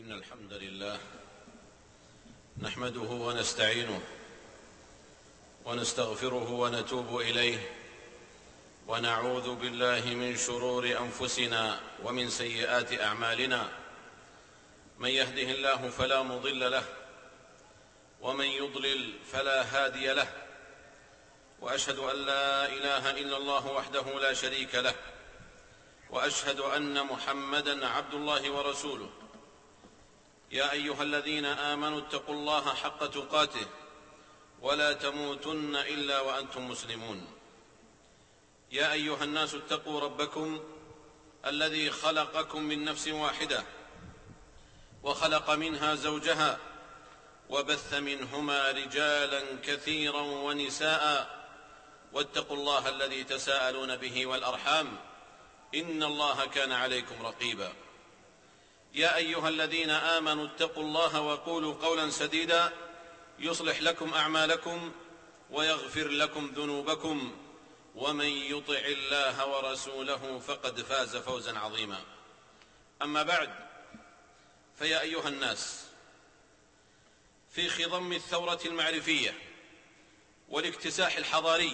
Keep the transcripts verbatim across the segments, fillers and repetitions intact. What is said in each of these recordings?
إن الحمد لله نحمده ونستعينه ونستغفره ونتوب إليه، ونعوذ بالله من شرور أنفسنا ومن سيئات أعمالنا. من يهده الله فلا مضل له، ومن يضلل فلا هادي له، وأشهد أن لا إله إلا الله وحده لا شريك له، وأشهد أن محمدًا عبد الله ورسوله. يا أيها الذين آمنوا اتقوا الله حق تقاته ولا تموتن إلا وأنتم مسلمون. يا أيها الناس اتقوا ربكم الذي خلقكم من نفس واحدة وخلق منها زوجها وبث منهما رجالا كثيرا ونساء، واتقوا الله الذي تساءلون به والأرحام إن الله كان عليكم رقيبا. يا أيها الذين آمنوا اتقوا الله وقولوا قولا سديدا يصلح لكم أعمالكم ويغفر لكم ذنوبكم، ومن يطع الله ورسوله فقد فاز فوزا عظيما. أما بعد، فيا أيها الناس، في خضم الثورة المعرفية والاكتساح الحضاري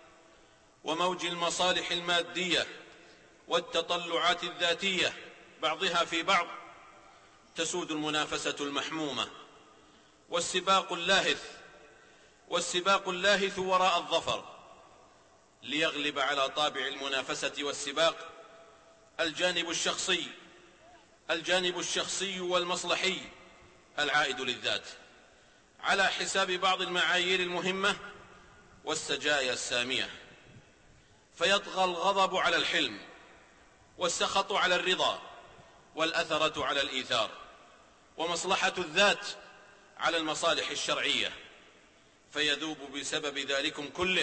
وموج المصالح المادية والتطلعات الذاتية بعضها في بعض، تسود المنافسة المحمومة والسباق اللاهث والسباق اللاهث وراء الظفر، ليغلب على طابع المنافسة والسباق الجانب الشخصي الجانب الشخصي والمصلحي العائد للذات، على حساب بعض المعايير المهمة والسجايا السامية، فيطغى الغضب على الحلم، والسخط على الرضا، والأثرة على الإيثار، ومصلحة الذات على المصالح الشرعية، فيذوب بسبب ذلكم كله،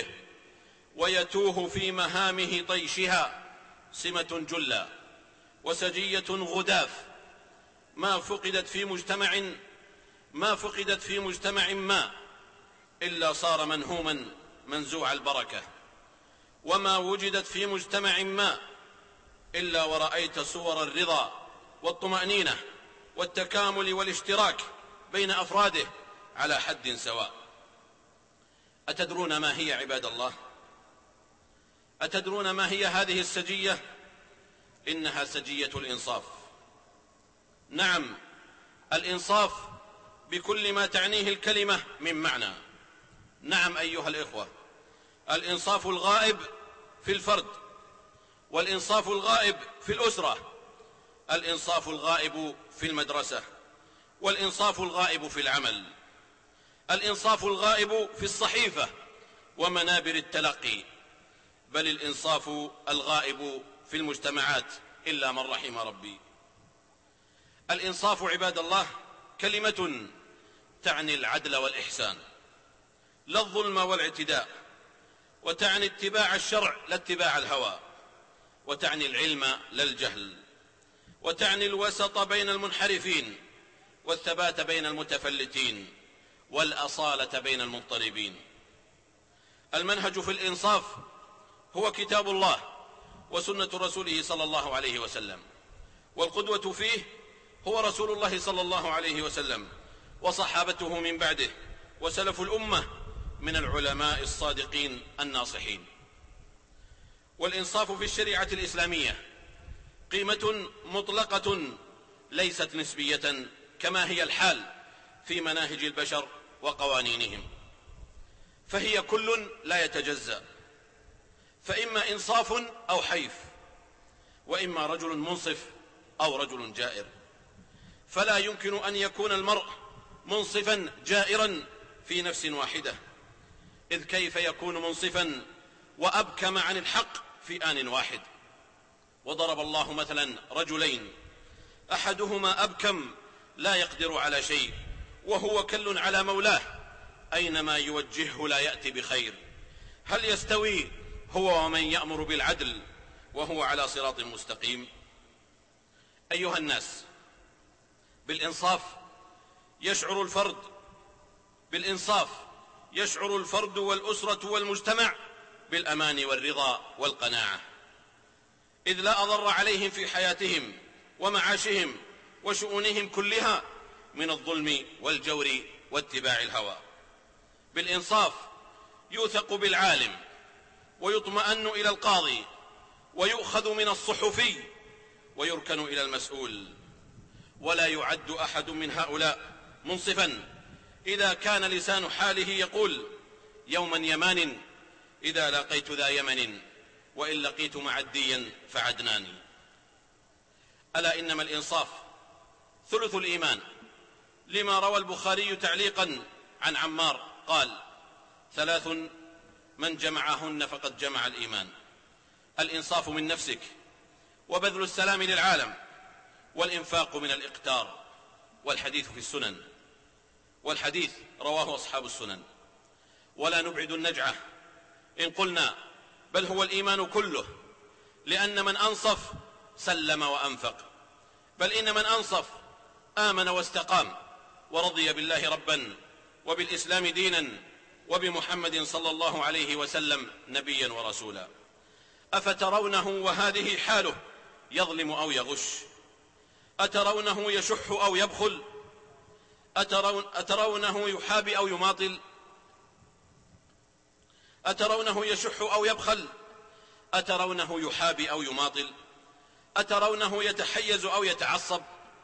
ويتوه في مهامه طيشها سمة جلة وسجية غداف ما فقدت في مجتمع ما فقدت في مجتمع ما إلا صار منهوما منزوع البركة، وما وجدت في مجتمع ما إلا ورأيت صور الرضا والطمأنينة والتكامل والاشتراك بين أفراده على حد سواء. أتدرون ما هي عباد الله؟ أتدرون ما هي هذه السجية؟ إنها سجية الإنصاف. نعم، الإنصاف بكل ما تعنيه الكلمة من معنى. نعم أيها الإخوة، الإنصاف الغائب في الفرد، والإنصاف الغائب في الأسرة، الإنصاف الغائب في المدرسة، والإنصاف الغائب في العمل، الإنصاف الغائب في الصحيفة ومنابر التلقي، بل الإنصاف الغائب في المجتمعات إلا من رحم ربي. الإنصاف عباد الله كلمة تعني العدل والإحسان، لا الظلم والاعتداء، وتعني اتباع الشرع لا اتباع الهوى، وتعني العلم لا الجهل، وتعني الوسط بين المنحرفين، والثبات بين المتفلتين، والأصالة بين المضطربين. المنهج في الإنصاف هو كتاب الله وسنة رسوله صلى الله عليه وسلم، والقدوة فيه هو رسول الله صلى الله عليه وسلم وصحابته من بعده وسلف الأمة من العلماء الصادقين الناصحين. والإنصاف في الشريعة الإسلامية قيمة مطلقة ليست نسبية كما هي الحال في مناهج البشر وقوانينهم، فهي كل لا يتجزأ، فإما إنصاف أو حيف، وإما رجل منصف أو رجل جائر، فلا يمكن أن يكون المرء منصفا جائرا في نفس واحدة، إذ كيف يكون منصفا وأبكم عن الحق في آن واحد؟ وضرب الله مثلا رجلين أحدهما أبكم لا يقدر على شيء وهو كل على مولاه، أينما يوجهه لا يأتي بخير، هل يستوي هو ومن يأمر بالعدل وهو على صراط مستقيم؟ أيها الناس، بالإنصاف يشعر الفرد بالإنصاف يشعر الفرد والأسرة والمجتمع بالأمان والرضا والقناعة، إذ لا أضر عليهم في حياتهم ومعاشهم وشؤونهم كلها من الظلم والجور واتباع الهوى. بالإنصاف يوثق بالعالم، ويطمئن إلى القاضي، ويؤخذ من الصحفي، ويركن إلى المسؤول. ولا يعد أحد من هؤلاء منصفا إذا كان لسان حاله يقول: يوما يمان إذا لقيت ذا يمن، وإن لقيت معديا فعدناني. ألا إنما الإنصاف ثلث الإيمان، لما روى البخاري تعليقا عن عمار قال: ثلاث من جمعهن فقد جمع الإيمان: الإنصاف من نفسك، وبذل السلام للعالم، والإنفاق من الإقتار. والحديث في السنن، والحديث رواه أصحاب السنن. ولا نبعد النجعة إن قلنا بل هو الإيمان كله، لأن من أنصف سلم وأنفق، بل إن من أنصف آمن واستقام، ورضي بالله ربا، وبالإسلام دينا، وبمحمد صلى الله عليه وسلم نبيا ورسولا. أفترونه وهذه حاله يظلم أو يغش؟ أترونه يشح أو يبخل؟ أترون أترونه يحابي أو يماطل؟ أترونه يشح أو يبخل؟ أترونه يحابي أو يماطل؟ أترونه يتحيز أو يتعصب؟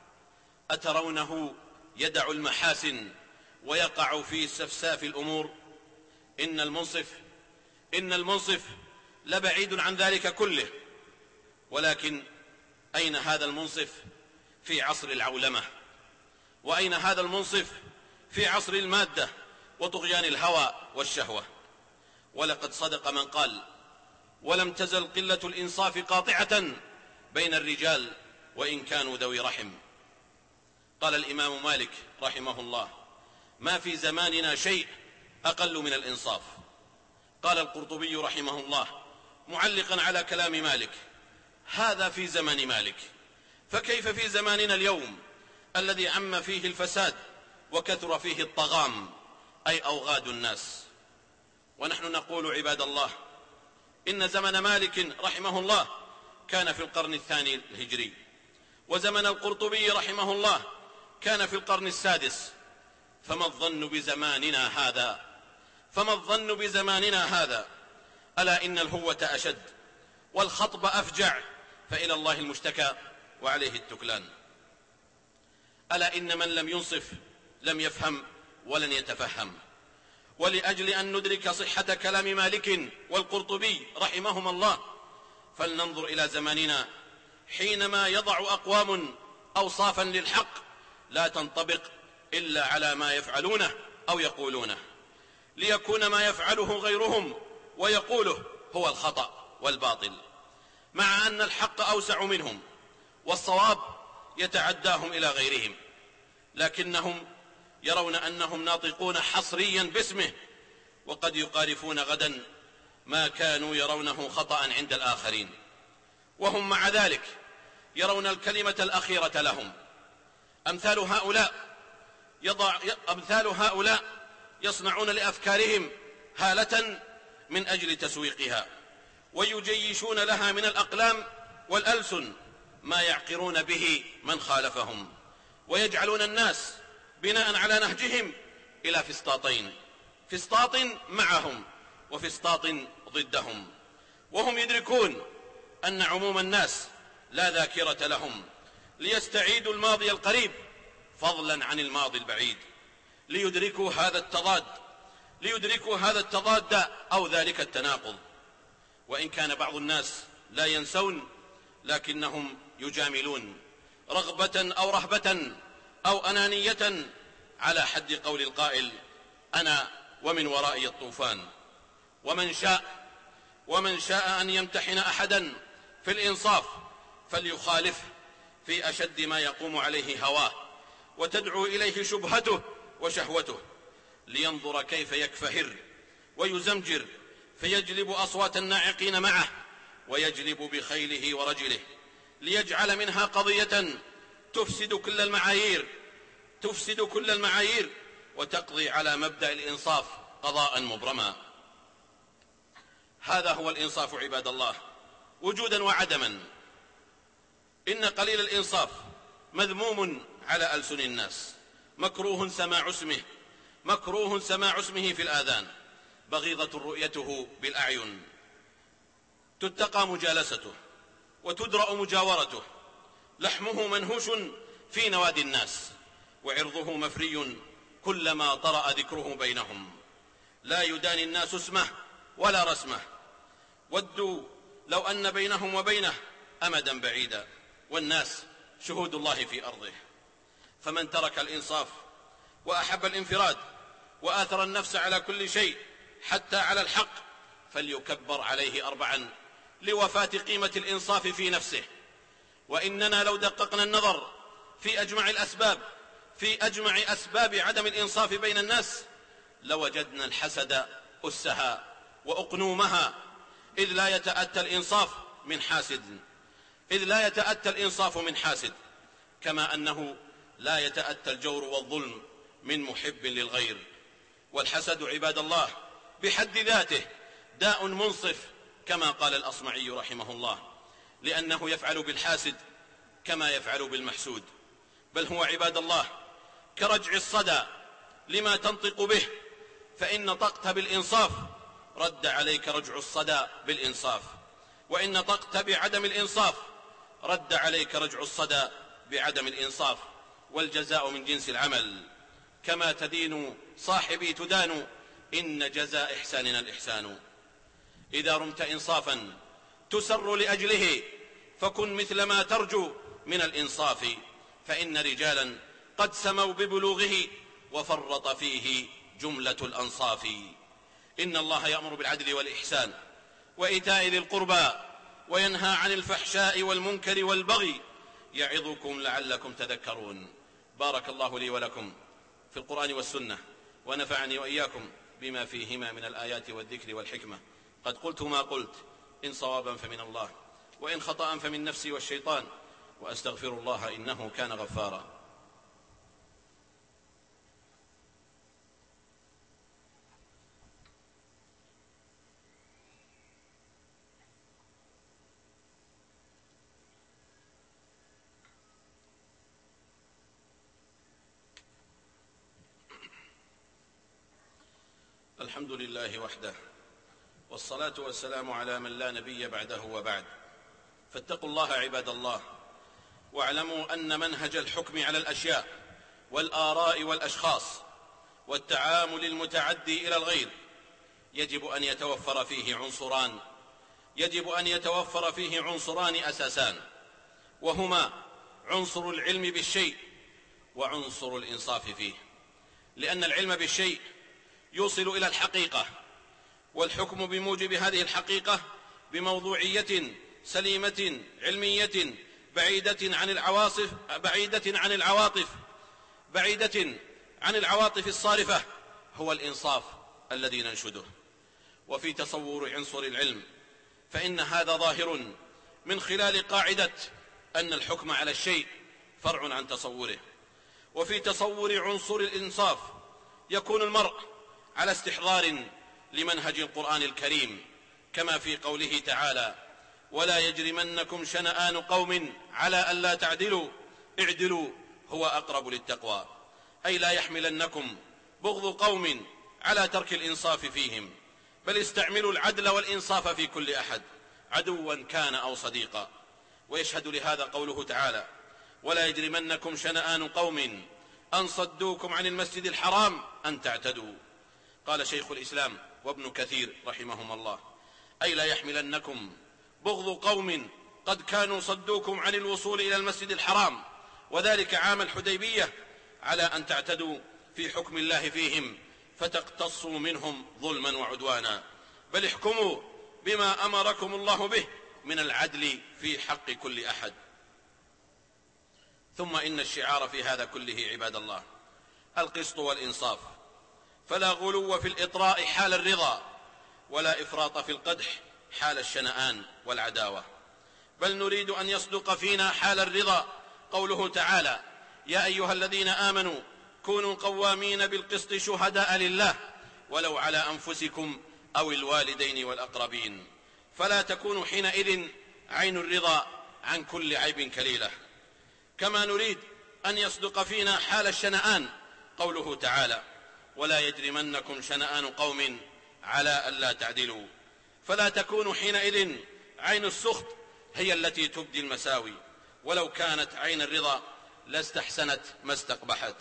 أترونه يدع المحاسن ويقع في سفساف الأمور؟ إن المنصف إن المنصف لبعيد عن ذلك كله. ولكن أين هذا المنصف في عصر العولمة؟ وأين هذا المنصف في عصر المادة وطغيان الهوى والشهوة؟ ولقد صدق من قال: ولم تزل قلة الإنصاف قاطعة بين الرجال وإن كانوا ذوي رحم. قال الإمام مالك رحمه الله: ما في زماننا شيء أقل من الإنصاف. قال القرطبي رحمه الله معلقا على كلام مالك: هذا في زمن مالك، فكيف في زماننا اليوم الذي عم فيه الفساد وكثر فيه الطغام، أي أوغاد الناس؟ ونحن نقول عباد الله إن زمن مالك رحمه الله كان في القرن الثاني الهجري، وزمن القرطبي رحمه الله كان في القرن السادس. فما الظن بزماننا هذا؟ فما الظن بزماننا هذا؟ ألا إن الهوة أشد والخطب أفجع، فإلى الله المشتكى وعليه التكلان. ألا إن من لم ينصف لم يفهم ولن يتفهم. ولأجل أن ندرك صحة كلام مالك والقرطبي رحمهما الله، فلننظر إلى زماننا حينما يضع أقوام أوصافا للحق لا تنطبق إلا على ما يفعلونه أو يقولونه، ليكون ما يفعله غيرهم ويقوله هو الخطأ والباطل، مع أن الحق أوسع منهم والصواب يتعداهم إلى غيرهم، لكنهم يرون أنهم ناطقون حصريا باسمه، وقد يقارفون غدا ما كانوا يرونه خطأ عند الآخرين، وهم مع ذلك يرون الكلمة الأخيرة لهم. أمثال هؤلاء يضع أمثال هؤلاء يصنعون لأفكارهم هالة من أجل تسويقها، ويجيشون لها من الأقلام والألسن ما يعقرون به من خالفهم، ويجعلون الناس بناء على نهجهم إلى فسطاطين: فسطاط معهم وفسطاط ضدهم. وهم يدركون أن عموم الناس لا ذاكرة لهم، ليستعيدوا الماضي القريب فضلا عن الماضي البعيد، ليدركوا هذا التضاد ليدركوا هذا التضاد أو ذلك التناقض. وإن كان بعض الناس لا ينسون، لكنهم يجاملون رغبة أو رهبة أو أنانية، على حد قول القائل: أنا ومن ورائي الطوفان. ومن شاء ومن شاء أن يمتحن أحدا في الإنصاف فليخالف في أشد ما يقوم عليه هواه وتدعو إليه شبهته وشهوته، لينظر كيف يكفهر ويزمجر فيجلب أصوات الناعقين معه، ويجلب بخيله ورجله، ليجعل منها قضية تفسد كل المعايير تفسد كل المعايير وتقضي على مبدأ الإنصاف قضاء مبرما. هذا هو الإنصاف عباد الله، وجودا وعدما. إن قليل الإنصاف مذموم على ألسن الناس، مكروه سماع اسمه مكروه سماع اسمه في الآذان، بغيضة رؤيته بالأعين، تتقى مجالسته وتدرأ مجاورته، لحمه منهوش في نوادي الناس، وعرضه مفري كلما طرأ ذكره بينهم، لا يداني الناس اسمه ولا رسمه، ودوا لو أن بينهم وبينه أمدا بعيدا، والناس شهود الله في أرضه. فمن ترك الإنصاف وأحب الانفراد وآثر النفس على كل شيء حتى على الحق فليكبر عليه أربعا لوفاة قيمة الإنصاف في نفسه. وإننا لو دققنا النظر في أجمع الأسباب في أجمع أسباب عدم الإنصاف بين الناس لوجدنا الحسد أسها وأقنومها، إذ لا يتأتى الإنصاف من حاسد إذ لا يتأتى الإنصاف من حاسد، كما أنه لا يتأتى الجور والظلم من محب للغير. والحسد عباد الله بحد ذاته داء منصف، كما قال الأصمعي رحمه الله، لأنه يفعل بالحاسد كما يفعل بالمحسود، بل هو عباد الله كرجع الصدى لما تنطق به، فإن نطقت بالإنصاف رد عليك رجع الصدى بالإنصاف، وإن نطقت بعدم الإنصاف رد عليك رجع الصدى بعدم الإنصاف، والجزاء من جنس العمل، كما تدين صاحبي تدان، إن جزاء إحساننا الإحسان. إذا رمت إنصافا تسر لأجله فكن مثل ما ترجو من الإنصاف، فإن رجالا قد سموا ببلوغه وفرط فيه جملة الأنصاف. إن الله يأمر بالعدل والإحسان وإيتاء ذي القربى وينهى عن الفحشاء والمنكر والبغي، يعظكم لعلكم تذكرون. بارك الله لي ولكم في القرآن والسنة، ونفعني وإياكم بما فيهما من الآيات والذكر والحكمة. قد قلت ما قلت، إن صوابا فمن الله وإن خطأ فمن نفسي والشيطان، وأستغفر الله إنه كان غفارا. الحمد لله وحده، والصلاة والسلام على من لا نبي بعده وبعد. فاتقوا الله عباد الله، واعلموا أن منهج الحكم على الأشياء والآراء والأشخاص والتعامل المتعدي إلى الغير يجب أن يتوفر فيه عنصران يجب أن يتوفر فيه عنصران أساسان، وهما عنصر العلم بالشيء وعنصر الإنصاف فيه، لأن العلم بالشيء يوصل إلى الحقيقة، والحكم بموجب هذه الحقيقة بموضوعية سليمة علمية بعيدة عن العواصف بعيدة عن العواطف بعيدة عن العواطف الصارفة هو الإنصاف الذي ننشده. وفي تصور عنصر العلم فإن هذا ظاهر من خلال قاعدة أن الحكم على الشيء فرع عن تصوره. وفي تصور عنصر الإنصاف يكون المرء على استحضار لمنهج القرآن الكريم، كما في قوله تعالى: ولا يجرمنكم شنآن قوم على ألا تعدلوا اعدلوا هو أقرب للتقوى، أي لا يحملنكم بغض قوم على ترك الإنصاف فيهم، بل استعملوا العدل والإنصاف في كل أحد عدوا كان أو صديقا. ويشهد لهذا قوله تعالى: ولا يجرمنكم شنآن قوم أن صدوكم عن المسجد الحرام أن تعتدوا. قال شيخ الإسلام وابن كثير رحمهم الله: أي لا يحملنكم بغض قوم قد كانوا صدوكم عن الوصول إلى المسجد الحرام، وذلك عام الحديبية، على أن تعتدوا في حكم الله فيهم فتقتصوا منهم ظلما وعدوانا، بل احكموا بما أمركم الله به من العدل في حق كل أحد. ثم إن الشعار في هذا كله عباد الله القسط والإنصاف، فلا غلو في الإطراء حال الرضا، ولا إفراط في القدح حال الشنآن والعداوة، بل نريد أن يصدق فينا حال الرضا قوله تعالى: يا أيها الذين آمنوا كونوا قوامين بالقسط شهداء لله ولو على أنفسكم أو الوالدين والأقربين، فلا تكونوا حينئذ عين الرضا عن كل عيب كليلة. كما نريد أن يصدق فينا حال الشنآن قوله تعالى: ولا يجرمنكم شنآن قوم على ألا تعدلوا. فلا تكون حينئذ عين السخط هي التي تبدي المساوي، ولو كانت عين الرضا لاستحسنت ما استقبحت.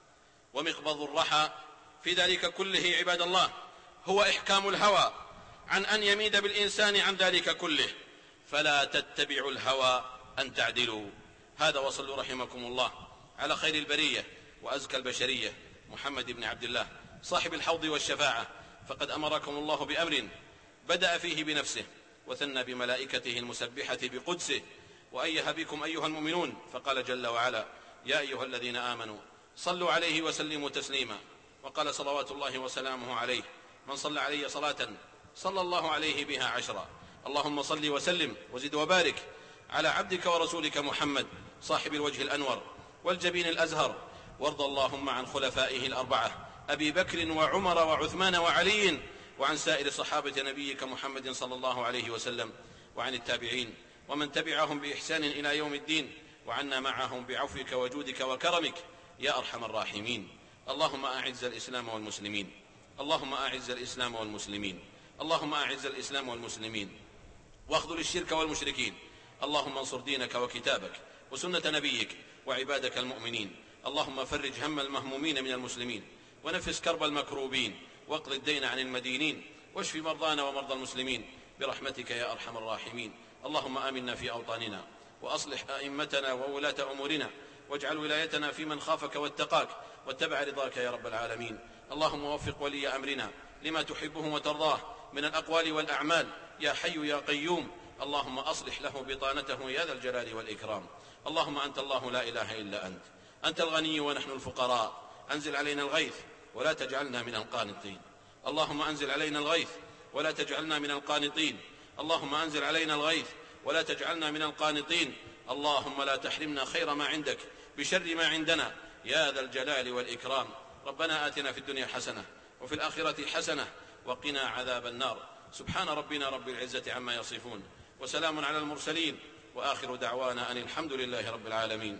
ومقبض الرحى في ذلك كله عباد الله هو إحكام الهوى عن أن يميد بالإنسان عن ذلك كله، فلا تتبعوا الهوى أن تعدلوا. هذا وصلوا رحمكم الله على خير البرية وأزكى البشرية محمد بن عبد الله صاحب الحوض والشفاعة، فقد أمركم الله بأمر بدأ فيه بنفسه وثنى بملائكته المسبحة بقدسه، وأيه بكم أيها المؤمنون فقال جل وعلا: يا أيها الذين آمنوا صلوا عليه وسلموا تسليما. وقال صلوات الله وسلامه عليه: من صلى علي صلاة صلى الله عليه بها عشرا. اللهم صل وسلم وزد وبارك على عبدك ورسولك محمد صاحب الوجه الأنور والجبين الأزهر، وارض اللهم عن خلفائه الأربعة أبي بكر وعمر وعثمان وعلي، وعن سائر صحابة نبيك محمد صلى الله عليه وسلم، وعن التابعين ومن تبعهم بإحسان إلى يوم الدين، وعنا معهم بعفوك وجودك وكرمك يا أرحم الراحمين. اللهم أعز الإسلام والمسلمين، اللهم أعز الإسلام والمسلمين، اللهم أعز الإسلام والمسلمين، واخذل الشرك والمشركين. اللهم انصر دينك وكتابك وسنة نبيك وعبادك المؤمنين. اللهم فرج هم المهمومين من المسلمين، ونفس كرب المكروبين، واقض الدين عن المدينين، واشف مرضانا ومرضى المسلمين برحمتك يا أرحم الراحمين. اللهم آمنا في أوطاننا، وأصلح أئمتنا وولاة أمورنا، واجعل ولايتنا في من خافك واتقاك واتبع رضاك يا رب العالمين. اللهم وفق ولي أمرنا لما تحبه وترضاه من الأقوال والأعمال يا حي يا قيوم. اللهم أصلح له بطانته يا ذا الجلال والإكرام. اللهم أنت الله لا إله إلا أنت، أنت الغني ونحن الفقراء. أنزل علينا الغيث ولا تجعلنا من القانطين. اللهم أنزل علينا الغيث ولا تجعلنا من القانطين. اللهم أنزل علينا الغيث ولا تجعلنا من القانطين. اللهم لا تحرمنا خير ما عندك بشر ما عندنا يا ذا الجلال والإكرام. ربنا آتنا في الدنيا حسنة وفي الآخرة حسنة وقنا عذاب النار. سبحان ربنا رب العزة عما يصفون، وسلام على المرسلين، وآخر دعوانا أن الحمد لله رب العالمين.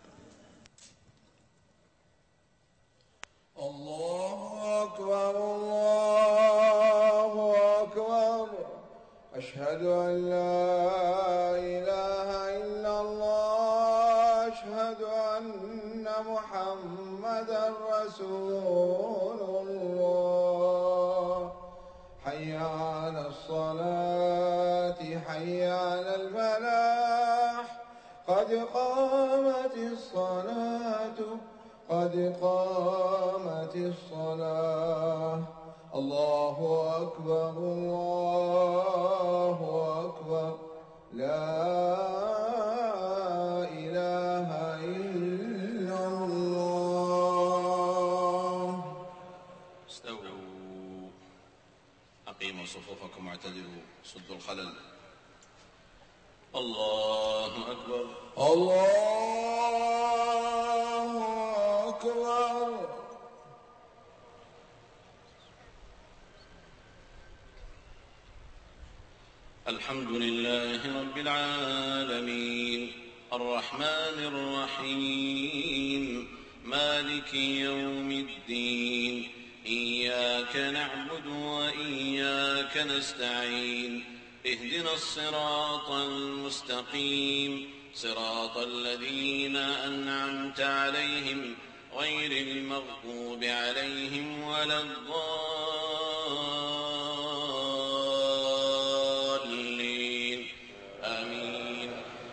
الله أكبر الله أكبر، أشهد أن لا إله إلا الله، أشهد أن محمدا رسول الله. حي على الصلاة حي على الفلاح، قد قامت الصلاة قد قامت الصلاة. الله أكبر الله أكبر، لا إله إلا الله. استووا، أقيموا صفوفكم واعتدلوا، سدوا الخلل. الله أكبر الله أكبر. الحمد لله رب العالمين، الرحمن الرحيم، مالك يوم الدين، إياك نعبد وإياك نستعين، اهدنا الصراط المستقيم، صراط الذين أنعمت عليهم غير المغضوب عليهم ولا الضالين، آمين.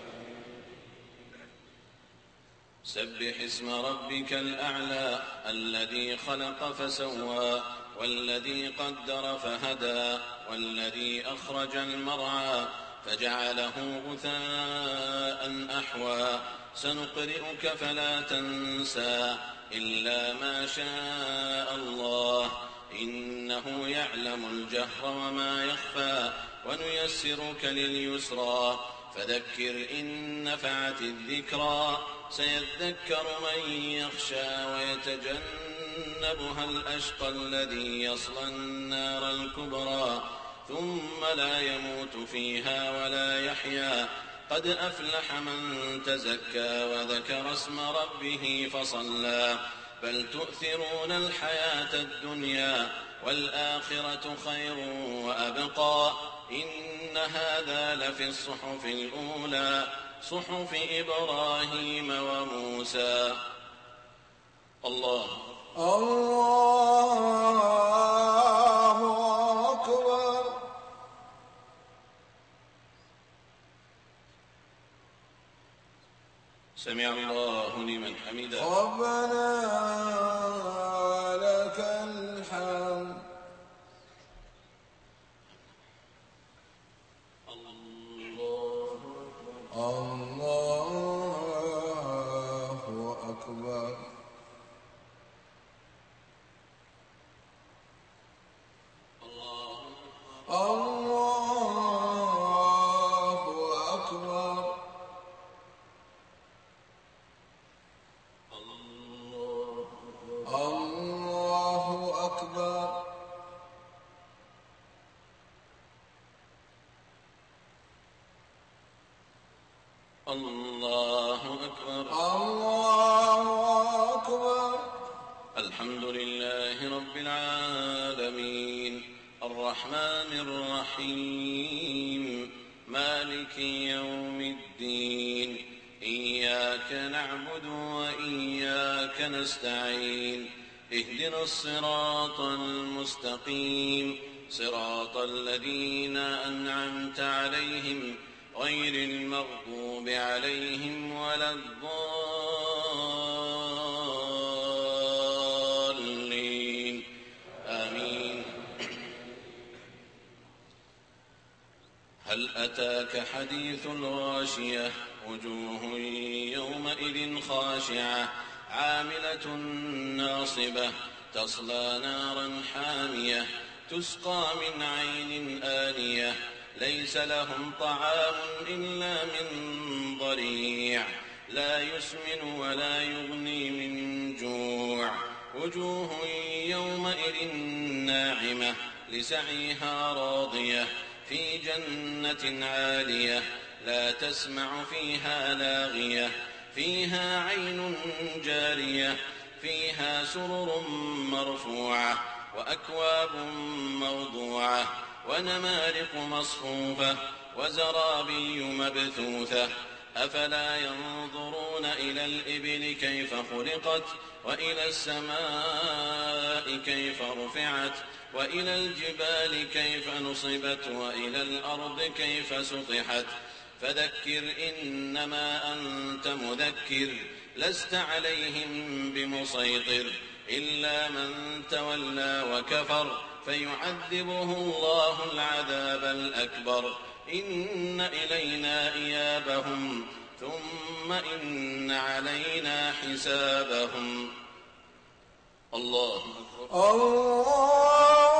سبح اسم ربك الأعلى الذي خلق فسوى، والذي قدر فهدى، والذي أخرج المرعى فجعله غثاء أحوى. سنقرئك فلا تنسى إلا ما شاء الله، إنه يعلم الجهر وما يخفى، ونيسرك لليسرى، فذكر إن نفعت الذكرى. سيذكر من يخشى ويتجنبها الأشقى الذي يصلى النار الكبرى، ثم لا يموت فيها ولا يحيا. قد أفلح من تزكى وذكر اسم ربه فصلى بل تؤثرون الحياة الدنيا والآخرة خير وأبقى إن هذا لفي الصحف الأولى صحف إبراهيم وموسى. الله الله أكبر. سمع الله لمن حمده. ربنا لك الحمد. الله الله أكبر. الله الله أكبر. الله أكبر. الله أكبر. الله أكبر. الحمد لله رب العالمين الرحمن الرحيم مالك يوم الدين إياك نعبد وإياك نستعين اهدنا الصراط المستقيم صراط الذين أنعمت عليهم غير المغضوب عليهم ولا الضالين آمين. هل أتاك حديث الغاشية وجوه يومئذ خاشعة عاملة ناصبة تصلى نارا حامية تسقى من عين آنية ليس لهم طعام إلا من ضريع لا يسمن ولا يغني من جوع وجوه يومئذ ناعمة لسعيها راضية في جنة عالية لا تسمع فيها لاغية فيها عين جارية فيها سرر مرفوعة وأكواب موضوعة ونمارق مصفوفة وزرابي مبثوثة أفلا ينظرون إلى الإبل كيف خلقت وإلى السماء كيف رفعت وإلى الجبال كيف نصبت وإلى الأرض كيف سطحت فذكر إنما أنت مذكر لست عليهم بمسيطر إلا من تولى وكفر فيعذبه الله العذاب الأكبر إن إلينا إيابهم ثم إن علينا حسابهم. الله الله